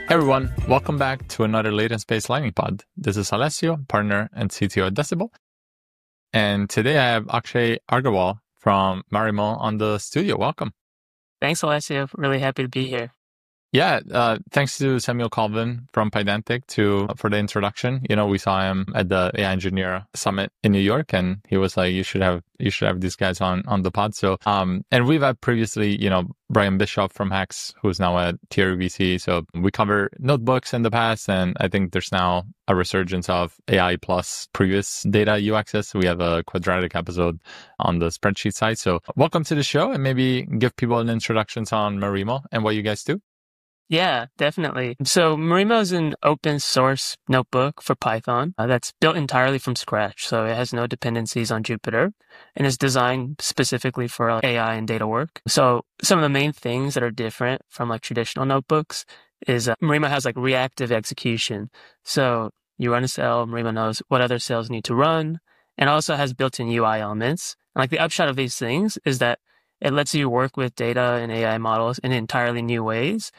Hey everyone, welcome back to another Latent Space Lightning Pod. This is Alessio, partner and CTO at Decibel. And today I have Akshay Agarwal from Marimo on the studio. Welcome. Thanks, Alessio. Really happy to be here. Yeah, thanks to Samuel Colvin from Pydantic for the introduction. You know, we saw him at the AI Engineer Summit in New York, and he was like, "You should have these guys on the pod." So, and we've had previously, Brian Bishop from Hex, who's now at TRVC. So we cover notebooks in the past, and I think there's now a resurgence of AI plus previous data UXs. We have a quadratic episode on the spreadsheet side. So welcome to the show, and maybe give people an introduction on Marimo and what you guys do. Yeah, definitely. So Marimo is an open source notebook for Python that's built entirely from scratch. So it has no dependencies on Jupyter and is designed specifically for AI and data work. So some of the main things that are different from like traditional notebooks is Marimo has like reactive execution. So you run a cell, Marimo knows what other cells need to run, and also has built-in UI elements. And like the upshot of these things is that it lets you work with data and AI models in entirely new ways.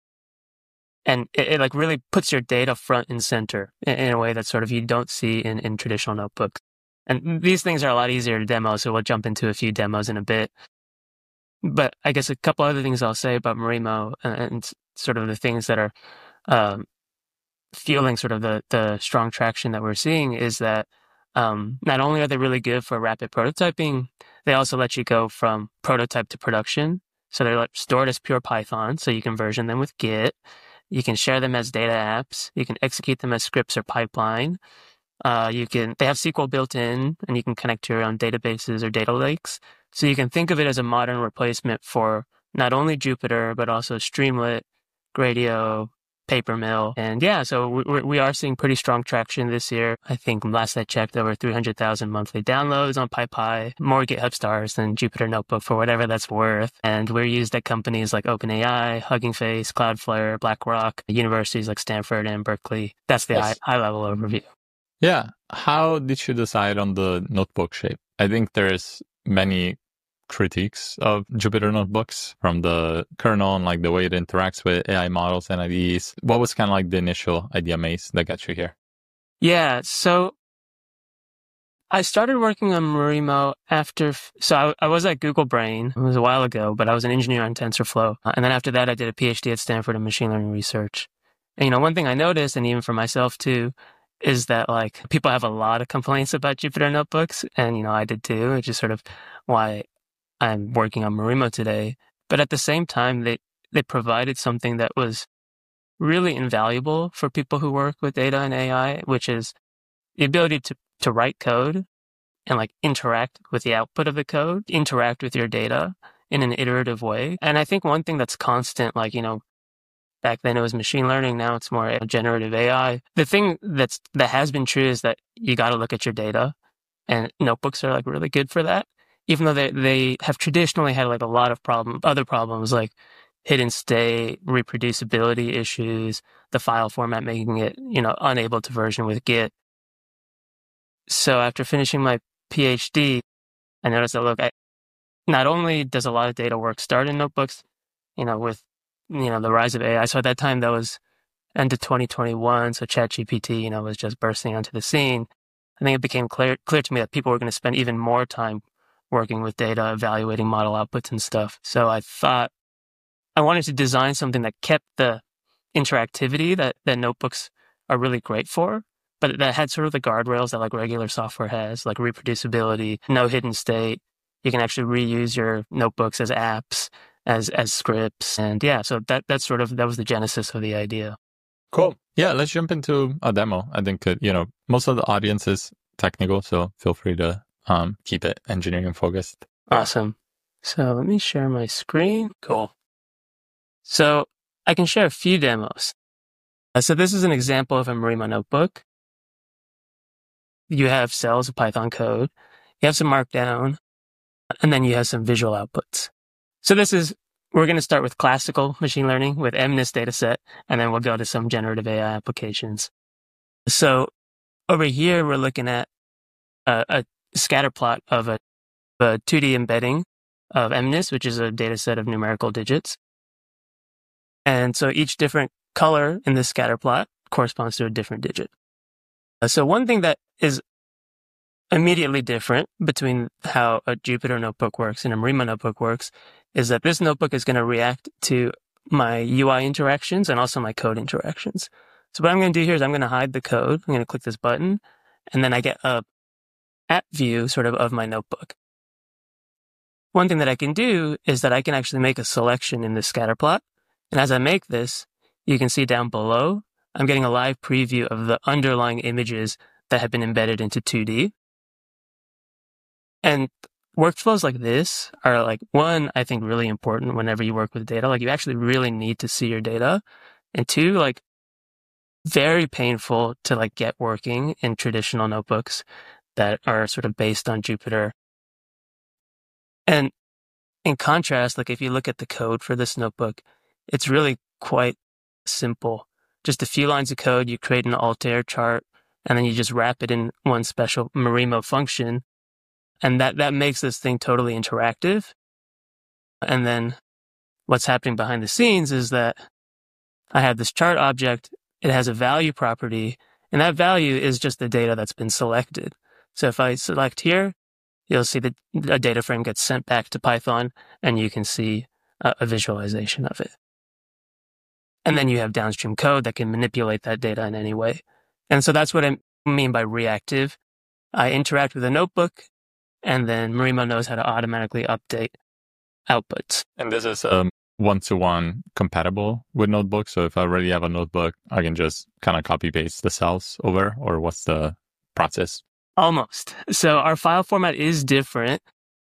And it like really puts your data front and center in a way that sort of you don't see in traditional notebooks. And these things are a lot easier to demo, so we'll jump into a few demos in a bit. But I guess a couple other things I'll say about Marimo and sort of the things that are fueling sort of the strong traction that we're seeing is that not only are they really good for rapid prototyping, they also let you go from prototype to production. So they're like stored as pure Python, so you can version them with Git. You can share them as data apps. You can execute them as scripts or pipeline. They have SQL built in, and you can connect to your own databases or data lakes. So you can think of it as a modern replacement for not only Jupyter, but also Streamlit, Gradio, Papermill. And yeah, so we are seeing pretty strong traction this year. I think last I checked, over 300,000 monthly downloads on PyPy, more GitHub stars than Jupyter Notebook for whatever that's worth. And we're used at companies like OpenAI, Hugging Face, Cloudflare, BlackRock, universities like Stanford and Berkeley. That's the high-level overview. Yeah. How did you decide on the notebook shape? I think there's many critiques of Jupyter Notebooks from the kernel and like the way it interacts with AI models and IDEs. What was kind of like the initial idea maze that got you here? Yeah, so I started working on Marimo I was at Google Brain. It was a while ago, but I was an engineer on TensorFlow. And then after that, I did a PhD at Stanford in machine learning research. And, one thing I noticed, and even for myself too, is that like people have a lot of complaints about Jupyter Notebooks. And, I did too, which is sort of why I'm working on Marimo today. But at the same time, they provided something that was really invaluable for people who work with data and AI, which is the ability to write code and like interact with the output of the code, interact with your data in an iterative way. And I think one thing that's constant, like, back then it was machine learning, now it's more generative AI. The thing that has been true is that you got to look at your data, and notebooks are like really good for that. Even though they have traditionally had like a lot of other problems like hidden state, reproducibility issues, the file format making it, unable to version with Git. So after finishing my PhD, I noticed that, not only does a lot of data work start in notebooks, with, the rise of AI. So at that time, that was end of 2021. So ChatGPT, was just bursting onto the scene. I think it became clear to me that people were going to spend even more time working with data, evaluating model outputs and stuff. So I thought I wanted to design something that kept the interactivity that notebooks are really great for, but that had sort of the guardrails that like regular software has, like reproducibility, no hidden state. You can actually reuse your notebooks as apps, as scripts. And yeah, so that was the genesis of the idea. Cool. Yeah, let's jump into a demo. I think, most of the audience is technical, so feel free to keep it engineering focused. Awesome. So let me share my screen. Cool. So I can share a few demos. So this is an example of a Marimo notebook. You have cells of Python code, you have some markdown, and then you have some visual outputs. So we're going to start with classical machine learning with MNIST dataset, and then we'll go to some generative AI applications. So over here, we're looking at a scatter plot of a 2D embedding of MNIST, which is a data set of numerical digits. And so each different color in this scatter plot corresponds to a different digit. So one thing that is immediately different between how a Jupyter notebook works and a Marima notebook works is that this notebook is going to react to my UI interactions and also my code interactions. So what I'm going to do here is I'm going to hide the code. I'm going to click this button, and then I get a app view sort of my notebook. One thing that I can do is that I can actually make a selection in this scatter plot. And as I make this, you can see down below, I'm getting a live preview of the underlying images that have been embedded into 2D. And workflows like this are like, one, I think really important whenever you work with data. Like you actually really need to see your data. And two, like very painful to like get working in traditional notebooks that are sort of based on Jupyter. And in contrast, like if you look at the code for this notebook, it's really quite simple. Just a few lines of code, you create an Altair chart, and then you just wrap it in one special Marimo function. And that makes this thing totally interactive. And then what's happening behind the scenes is that I have this chart object. It has a value property, and that value is just the data that's been selected. So if I select here, you'll see that a data frame gets sent back to Python, and you can see a visualization of it. And then you have downstream code that can manipulate that data in any way. And so that's what I mean by reactive. I interact with a notebook, and then Marimo knows how to automatically update outputs. And this is one-to-one compatible with notebooks. So if I already have a notebook, I can just kind of copy paste the cells over, or what's the process? Almost. So our file format is different.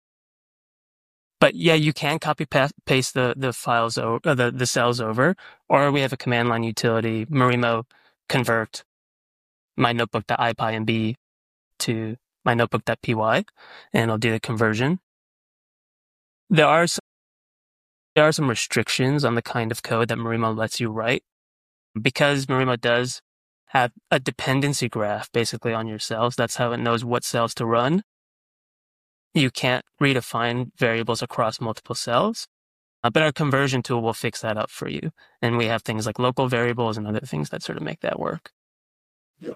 But yeah, you can copy paste the files over, the cells over, or we have a command line utility, Marimo convert my notebook.ipynb to my notebook.py, and it'll do the conversion. There are some restrictions on the kind of code that Marimo lets you write. Because Marimo does have a dependency graph basically on your cells, that's how it knows what cells to run. You can't redefine variables across multiple cells, but our conversion tool will fix that up for you. And we have things like local variables and other things that sort of make that work. Yeah.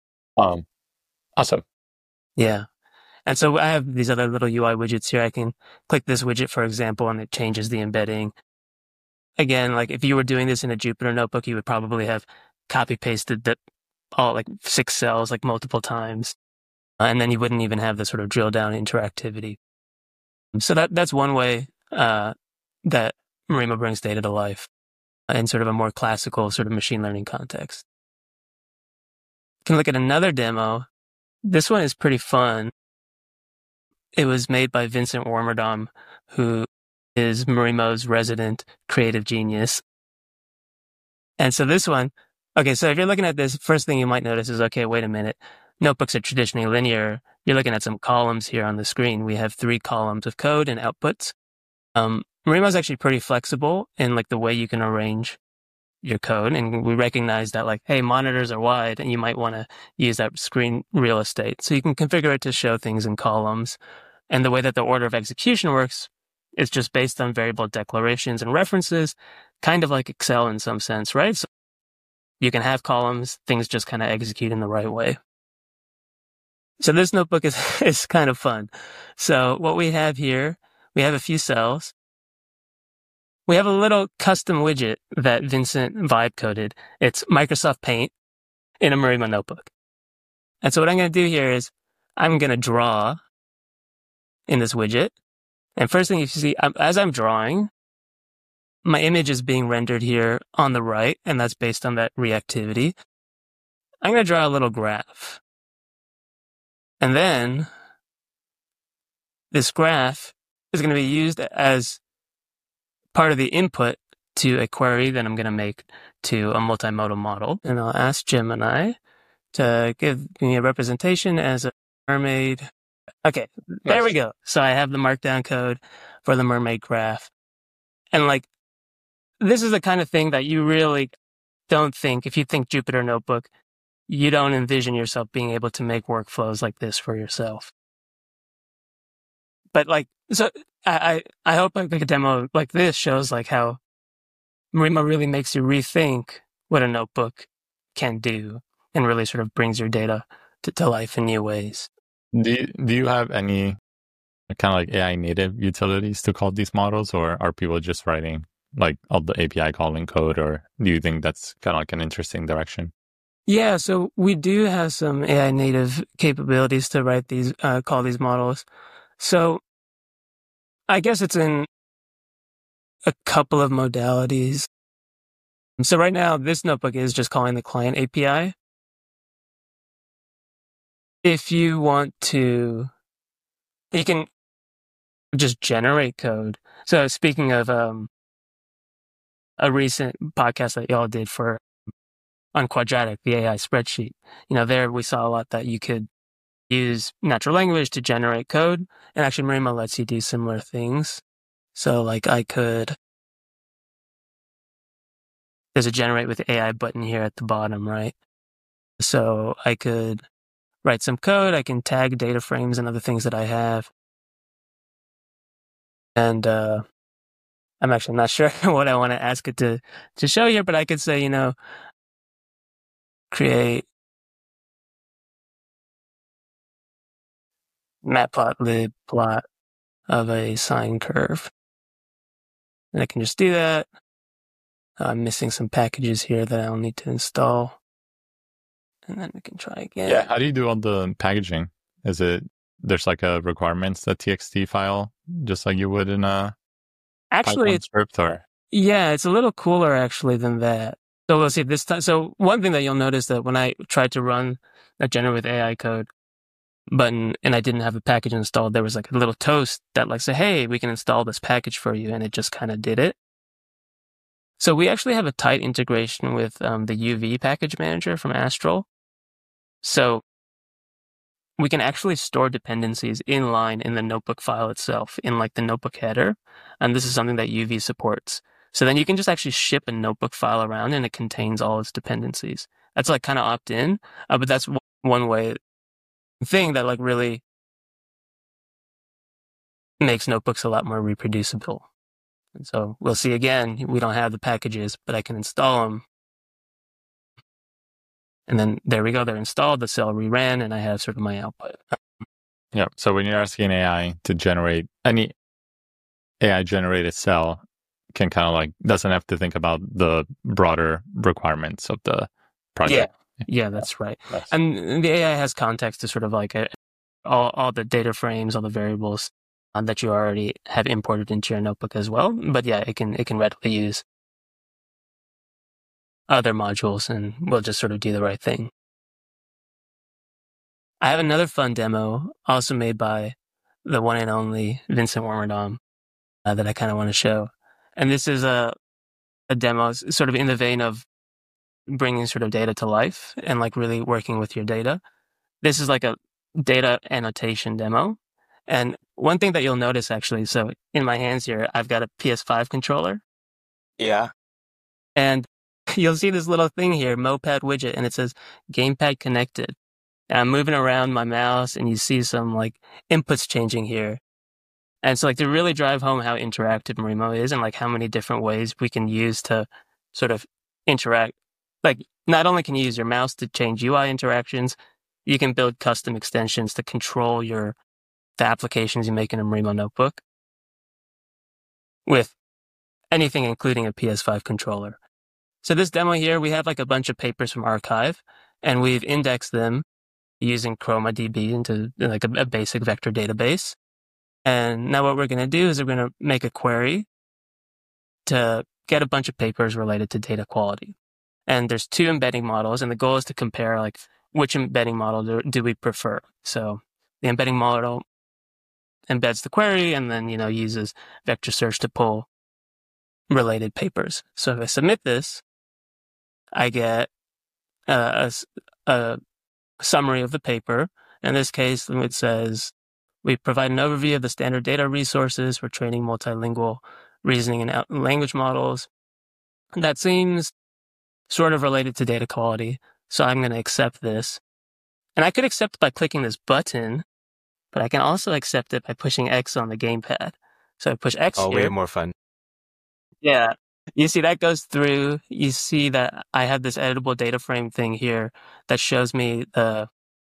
Awesome. Yeah. And so I have these other little UI widgets here. I can click this widget, for example, and it changes the embedding. Again, like if you were doing this in a Jupyter notebook, you would probably have copy pasted all like 6 cells like multiple times. And then you wouldn't even have the sort of drill down interactivity. So that's one way that Marimo brings data to life in sort of a more classical sort of machine learning context. You can look at another demo. This one is pretty fun. It was made by Vincent Warmerdam, who is Marimo's resident creative genius. And so this one, okay, so if you're looking at this, first thing you might notice is, okay, wait a minute. Notebooks are traditionally linear. You're looking at some columns here on the screen. We have 3 columns of code and outputs. Marimo is actually pretty flexible in like the way you can arrange your code. And we recognize that like, hey, monitors are wide and you might want to use that screen real estate. So you can configure it to show things in columns. And the way that the order of execution works is just based on variable declarations and references, kind of like Excel in some sense, right? So you can have columns, things just kind of execute in the right way. So this notebook is kind of fun. So what we have here, we have a few cells. We have a little custom widget that Vincent vibe coded. It's Microsoft Paint in a Marimo notebook. And so what I'm going to do here is I'm going to draw in this widget. And first thing you see, as I'm drawing, my image is being rendered here on the right, and that's based on that reactivity. I'm going to draw a little graph. And then this graph is going to be used as part of the input to a query that I'm going to make to a multimodal model. And I'll ask Gemini to give me a representation as a mermaid. Okay, there we go. So I have the markdown code for the mermaid graph. And like, this is the kind of thing that you really don't think, if you think Jupyter Notebook, you don't envision yourself being able to make workflows like this for yourself. But like, so I hope like a demo like this shows like how Marimo really makes you rethink what a notebook can do and really sort of brings your data to life in new ways. Do you have any kind of like AI native utilities to call these models, or are people just writing like all the API calling code, or do you think that's kind of like an interesting direction? Yeah, so we do have some AI native capabilities to write these, call these models. So I guess it's in a couple of modalities. So right now, this notebook is just calling the client API. If you want to, you can just generate code. So speaking of a recent podcast that y'all did on Quadratic, the AI spreadsheet, there we saw a lot that you could use natural language to generate code, and actually Marimo lets you do similar things. So like there's a generate with AI button here at the bottom, right? So I could write some code, I can tag data frames and other things that I have. And I'm actually not sure what I want to ask it to show here, but I could say, create matplotlib plot of a sine curve. And I can just do that. I'm missing some packages here that I'll need to install. And then we can try again. Yeah. How do you do all the packaging? There's like a requirements.txt file, just like you would in a actually Python script, or? Yeah, it's a little cooler actually than that. So we'll see this time. So one thing that you'll notice that when I tried to run a generate with AI code button and I didn't have a package installed, there was like a little toast that like said, hey, we can install this package for you. And it just kind of did it. So we actually have a tight integration with the UV package manager from Astral. So we can actually store dependencies inline in the notebook file itself, in like the notebook header. And this is something that UV supports. So then you can just actually ship a notebook file around and it contains all its dependencies. That's like kind of opt-in, but that's one thing that like really makes notebooks a lot more reproducible. And so we'll see again, we don't have the packages, but I can install them. And then there we go, they're installed, the cell reran, and I have sort of my output. Yeah. So when you're asking AI to generate any AI generated cell, can kind of like doesn't have to think about the broader requirements of the project. Yeah, that's right. Nice. And the AI has context to sort of like all the data frames, all the variables that you already have imported into your notebook as well. But yeah, it can readily use other modules and we'll just sort of do the right thing. I have another fun demo also made by the one and only Vincent Warmerdam that I kind of want to show. And this is a demo sort of in the vein of bringing sort of data to life and like really working with your data. This is like a data annotation demo. And one thing that you'll notice actually, so in my hands here, I've got a PS5 controller. Yeah. And you'll see this little thing here, Mopad widget, and it says gamepad connected. And I'm moving around my mouse and you see some like inputs changing here. And so like to really drive home how interactive Marimo is and like how many different ways we can use to sort of interact. Like not only can you use your mouse to change UI interactions, you can build custom extensions to control the applications you make in a Marimo notebook with anything including a PS5 controller. So this demo here, we have like a bunch of papers from arXiv and we've indexed them using ChromaDB into like a basic vector database. And now what we're going to do is we're going to make a query to get a bunch of papers related to data quality. And there's 2 embedding models, and the goal is to compare like which embedding model do we prefer. So the embedding model embeds the query and then, uses vector search to pull related papers. So if I submit this, I get a summary of the paper. In this case, it says, we provide an overview of the standard data resources for training multilingual reasoning and language models. That seems sort of related to data quality, so I'm going to accept this. And I could accept it by clicking this button, but I can also accept it by pushing X on the gamepad. So I push X here. Way more fun. Yeah. You see that goes through. You see that I have this editable data frame thing here that shows me the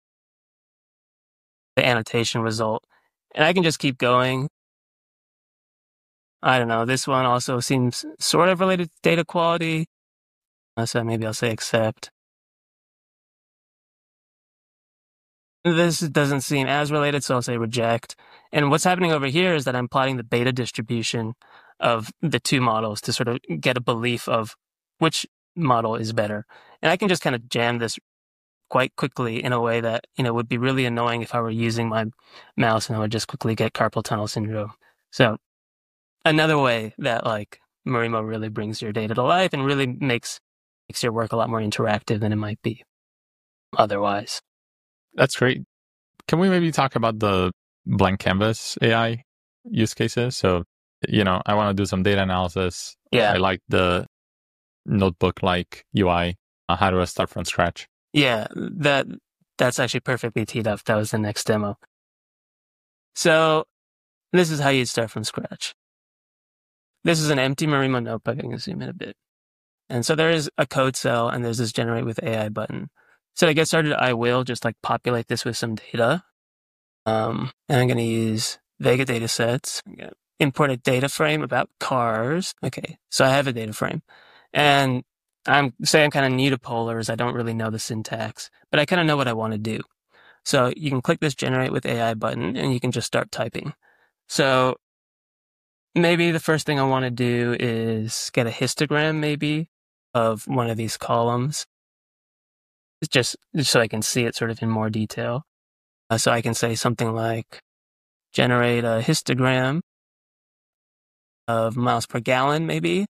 annotation result. And I can just keep going. I don't know. This one also seems sort of related to data quality. So maybe I'll say accept. This doesn't seem as related, so I'll say reject. And what's happening over here is that I'm plotting the beta distribution of the two models to sort of get a belief of which model is better. And I can just kind of jam this quite quickly in a way that, would be really annoying if I were using my mouse and I would just quickly get carpal tunnel syndrome. So another way that like Marimo really brings your data to life and really makes your work a lot more interactive than it might be otherwise. That's great. Can we maybe talk about the blank canvas AI use cases? So, I want to do some data analysis. Yeah. I like the notebook-like UI. How do I start from scratch? Yeah, that's actually perfectly teed up. That was the next demo. So this is how you start from scratch. This is an empty Marimo notebook. I can zoom in a bit. And so there is a code cell and there's this generate with AI button. So to get started, I will just like populate this with some data. And I'm going to use Vega datasets. I'm going to import a data frame about cars. Okay, so I have a data frame. And I'm kind of new to polars. I don't really know the syntax, but I kind of know what I want to do. So you can click this generate with AI button and you can just start typing. So maybe the first thing I want to do is get a histogram maybe of one of these columns. Just so I can see it sort of in more detail. So I can say something like generate a histogram of miles per gallon maybe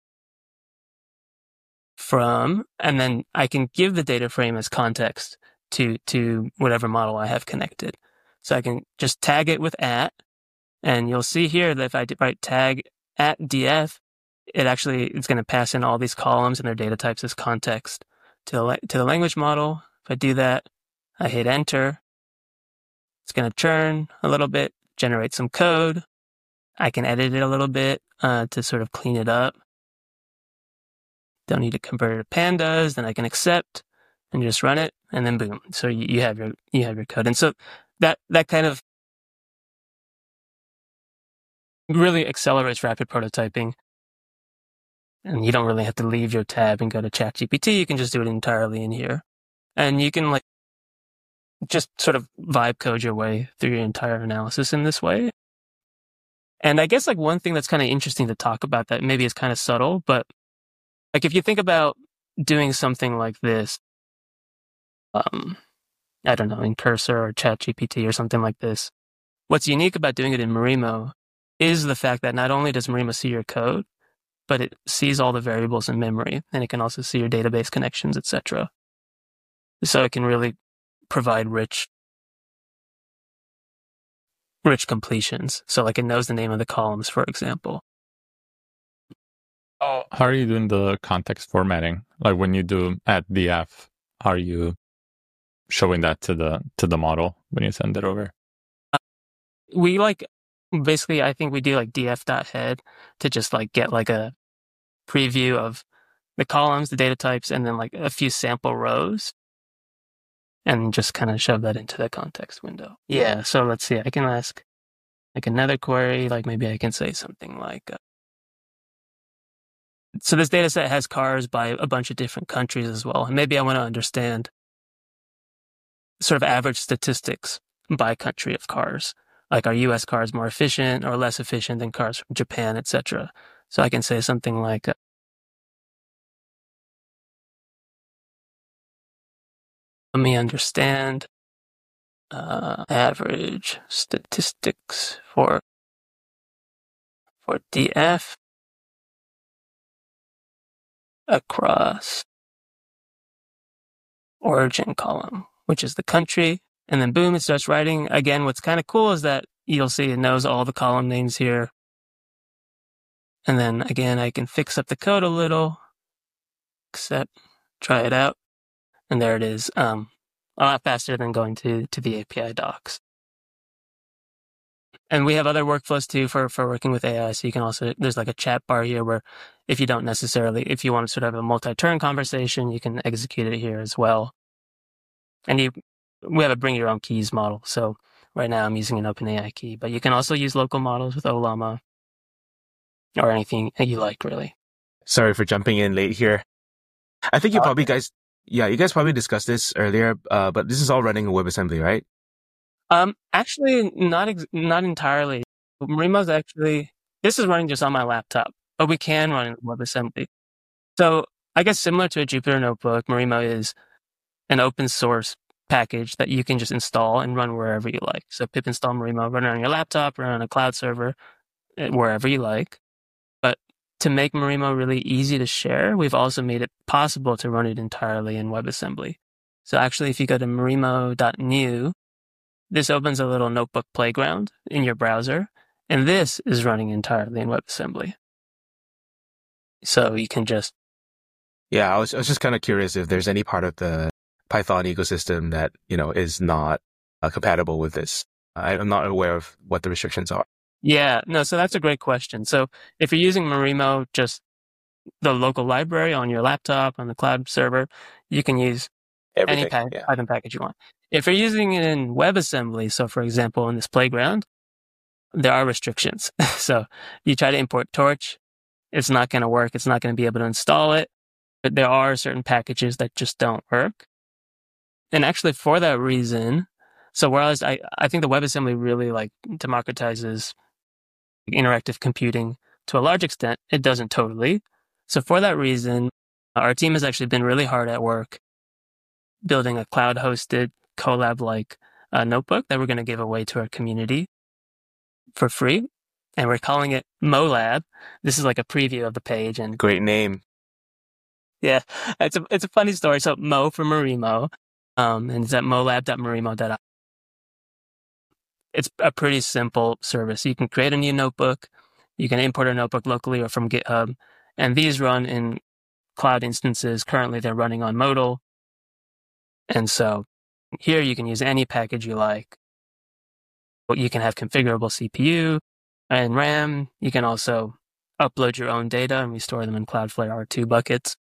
from, and then I can give the data frame as context to whatever model I have connected. So I can just tag it with @ and you'll see here that if I write tag @df, it's going to pass in all these columns and their data types as context to the language model. If I do that, I hit enter. It's going to churn a little bit, generate some code. I can edit it a little bit to sort of clean it up. Don't need to convert it to pandas. Then I can accept and just run it, and then boom. So you have your code. And so that kind of really accelerates rapid prototyping. And you don't really have to leave your tab and go to ChatGPT. You can just do it entirely in here. And you can just sort of vibe code your way through your entire analysis in this way. And I guess one thing that's kind of interesting to talk about that maybe is kind of subtle, but if you think about doing something like this, I don't know, in Cursor or ChatGPT or something like this, what's unique about doing it in Marimo is the fact that not only does Marimo see your code, but it sees all the variables in memory, and it can also see your database connections, etc. So it can really provide rich completions. So it knows the name of the columns, for example. Oh, how are you doing the context formatting? When you do @df, how are you showing that to the model when you send it over? We basically, I think we do df.head to just get a preview of the columns, the data types, and then a few sample rows, and just kind of shove that into the context window. Yeah, so let's see. I can ask another query, maybe I can say something so this data set has cars by a bunch of different countries as well, and maybe I want to understand sort of average statistics by country of cars. Are US cars more efficient or less efficient than cars from Japan, etc.? So I can say something like, let me understand average statistics for DF across origin column, which is the country. And then boom, it starts writing. Again, what's kind of cool is that you'll see it knows all the column names here. And then again, I can fix up the code a little, except try it out. And there it is. A lot faster than going to the API docs. And we have other workflows too for working with AI. So you can also, there's like a chat bar here where if you want to sort of have a multi-turn conversation, you can execute it here as well. And we have a bring your own keys model. So right now I'm using an OpenAI key, but you can also use local models with Ollama or anything that you like, really. Sorry for jumping in late here. I think you guys probably discussed this earlier, but this is all running in WebAssembly, right? Actually, not entirely. This is running just on my laptop, but we can run in WebAssembly. So I guess similar to a Jupyter Notebook, Marimo is an open source package that you can just install and run wherever you like. So pip install Marimo, run it on your laptop, run it on a cloud server, wherever you like. But to make Marimo really easy to share, we've also made it possible to run it entirely in WebAssembly. So actually, if you go to marimo.new, this opens a little notebook playground in your browser, and this is running entirely in WebAssembly. So you can just... Yeah, I was just kind of curious if there's any part of the Python ecosystem that, is not compatible with this. I'm not aware of what the restrictions are. Yeah, no, so that's a great question. So if you're using Marimo, just the local library on your laptop, on the cloud server, you can use any Python package you want. If you're using it in WebAssembly, so for example, in this playground, there are restrictions. So you try to import Torch, it's not going to work. It's not going to be able to install it. But there are certain packages that just don't work. And actually for that reason, so whereas I think the WebAssembly really democratizes interactive computing to a large extent, it doesn't totally. So for that reason, our team has actually been really hard at work building a cloud-hosted Colab-like notebook that we're going to give away to our community for free. And we're calling it MoLab. This is like a preview of the page. And great name. Yeah, it's a funny story. So Mo for Marimo, and it's at molab.marimo.io. It's a pretty simple service. You can create a new notebook. You can import a notebook locally or from GitHub. And these run in cloud instances. Currently, they're running on Modal. And so here you can use any package you like. You can have configurable CPU and RAM. You can also upload your own data, and we store them in Cloudflare R2 buckets.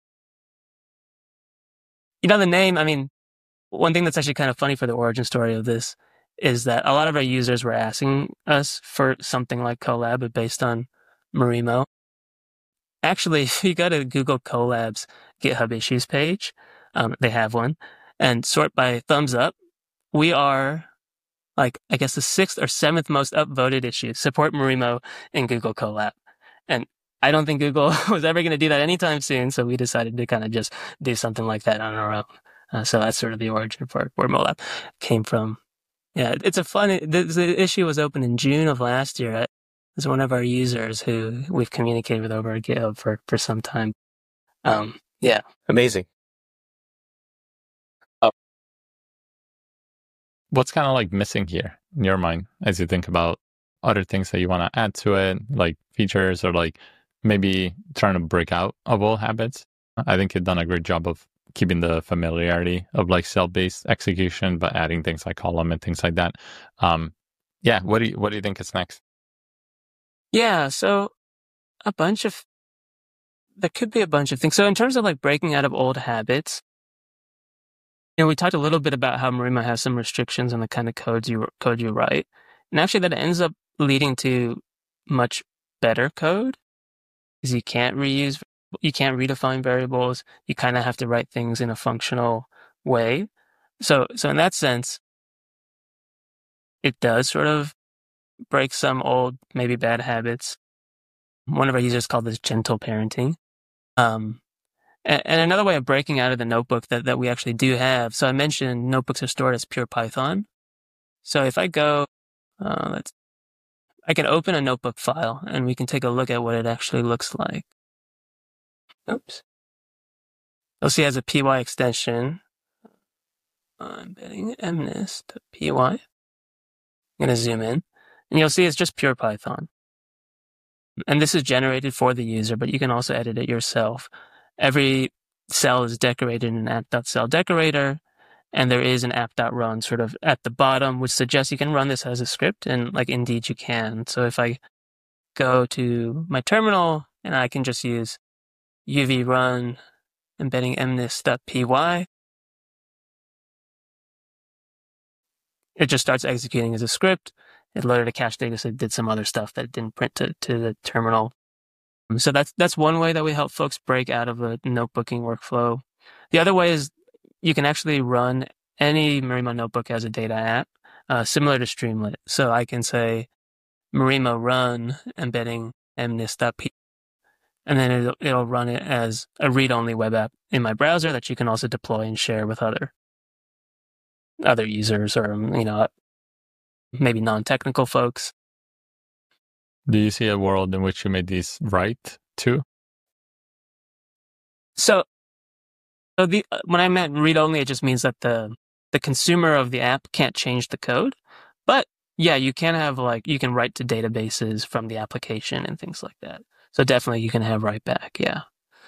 The name, one thing that's actually kind of funny for the origin story of this is that a lot of our users were asking us for something like Colab, but based on Marimo. Actually, if you go to Google Colab's GitHub issues page, they have one, and sort by thumbs up, we are I guess the 6th or 7th most upvoted issue, support Marimo in Google Colab. And I don't think Google was ever going to do that anytime soon, so we decided to kind of just do something like that on our own. So that's sort of the origin for where MoLab came from. Yeah, it's the issue was open in June of last year. It's one of our users who we've communicated with over at GitHub for some time. Yeah. Amazing. What's kind of missing here in your mind as you think about other things that you want to add to it, like features or maybe trying to break out of old habits? I think you've done a great job of keeping the familiarity of cell-based execution, but adding things like column and things like that. Yeah, what do you think is next? Yeah, so there could be a bunch of things. So in terms of breaking out of old habits, we talked a little bit about how Marimo has some restrictions on the kind of code you write. And actually that ends up leading to much better code because you can't redefine variables. You kind of have to write things in a functional way. So in that sense, it does sort of break some old, maybe bad habits. One of our users called this gentle parenting. And another way of breaking out of the notebook that we actually do have. So I mentioned notebooks are stored as pure Python. So if I go, I can open a notebook file and we can take a look at what it actually looks like. Oops. You'll see it has a py extension. I'm embedding mnist.py. I'm going to zoom in and you'll see it's just pure Python. And this is generated for the user, but you can also edit it yourself. Every cell is decorated in an @cell decorator, And there is an app.run sort of at the bottom, which suggests you can run this as a script, and like indeed you can. So if I go to my terminal and I can just use uv run embedding mnist.py, it just starts executing as a script. It loaded a cache data, so it did some other stuff that it didn't print to the terminal. So that's one way that we help folks break out of a notebooking workflow. The other way is you can actually run any Marimo notebook as a data app, similar to Streamlit. So I can say Marimo run embedding mnist.py, and then it'll run it as a read-only web app in my browser that you can also deploy and share with other users or, maybe non-technical folks. Do you see a world in which you made these write too? So when I meant read-only, it just means that the consumer of the app can't change the code. But yeah, you can have you can write to databases from the application and things like that. So definitely you can have write back. Yeah.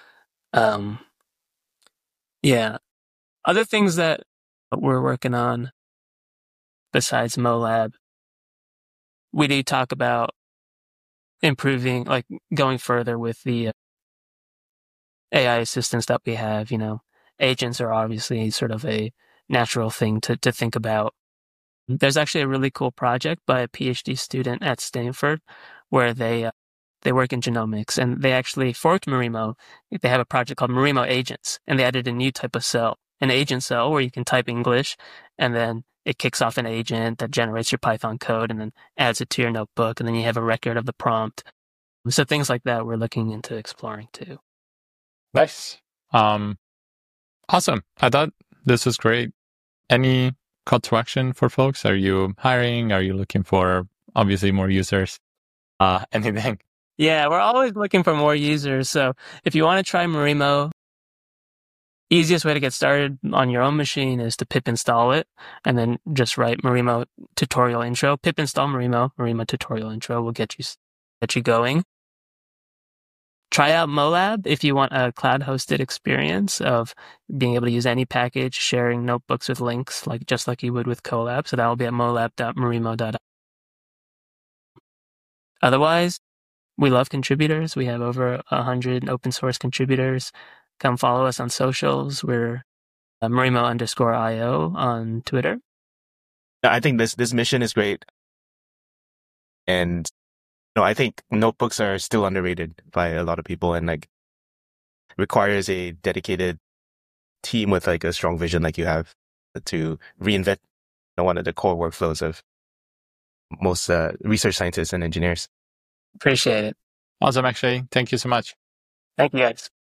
Yeah. Other things that we're working on besides MoLab, we do talk about improving, going further with the AI assistants that we have. Agents are obviously sort of a natural thing to think about. There's actually a really cool project by a PhD student at Stanford where they work in genomics, and they actually forked Marimo. They have a project called Marimo Agents, and they added a new type of cell, an agent cell where you can type English, and then it kicks off an agent that generates your Python code and then adds it to your notebook, and then you have a record of the prompt. So things like that we're looking into exploring too. Nice. Awesome. I thought this was great. Any call to action for folks? Are you hiring? Are you looking for obviously more users? Anything? Yeah, we're always looking for more users. So if you want to try Marimo, easiest way to get started on your own machine is to pip install it and then just write Marimo tutorial intro. Pip install Marimo tutorial intro will get you going. Try out MoLab if you want a cloud-hosted experience of being able to use any package, sharing notebooks with links, just like you would with Colab. So that will be at molab.marimo.io. Otherwise, we love contributors. We have over 100 open source contributors. Come follow us on socials. We're Marimo_IO on Twitter. I think this mission is great. And I think notebooks are still underrated by a lot of people, and requires a dedicated team with a strong vision like you have to reinvent one of the core workflows of most research scientists and engineers. Appreciate it. Awesome, actually. Thank you so much. Thank you, guys.